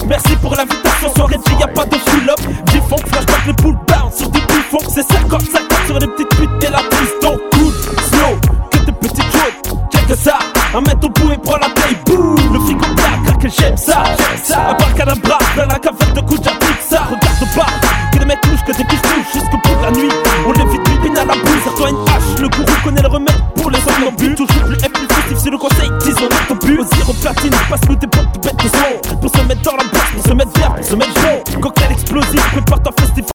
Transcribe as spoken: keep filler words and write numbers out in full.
Merci pour l'invitation, soirée de y'a pas de full-up. G-Funk, flashback, les pull bounce sur du buffon. C'est cinquante cinquante sur les petites putes et la prise. Donc cool, slow, que de petites choses. Check ça, un mètre au bout et prends la taille. Boum, le frigo black, craque, j'aime ça, j'aime ça. Un barcadabra, plein la caverne de coups, j'applique ça. Regarde pas, que les mecs louches, que des biches touchent jusqu'au bout de la nuit. On l'évite, l'épine à la boule, serre-toi une hache. Le gourou connaît le remède pour les somnambules. Toujours plus et plus festif, c'est le conseil, disons ton but. Au zéro platine, passe-nous tes potes, bêtes de son. Pour se mettre dans la boîte, pour se mettre vert, pour se mettre jaune. Cocktail explosif, prépare ta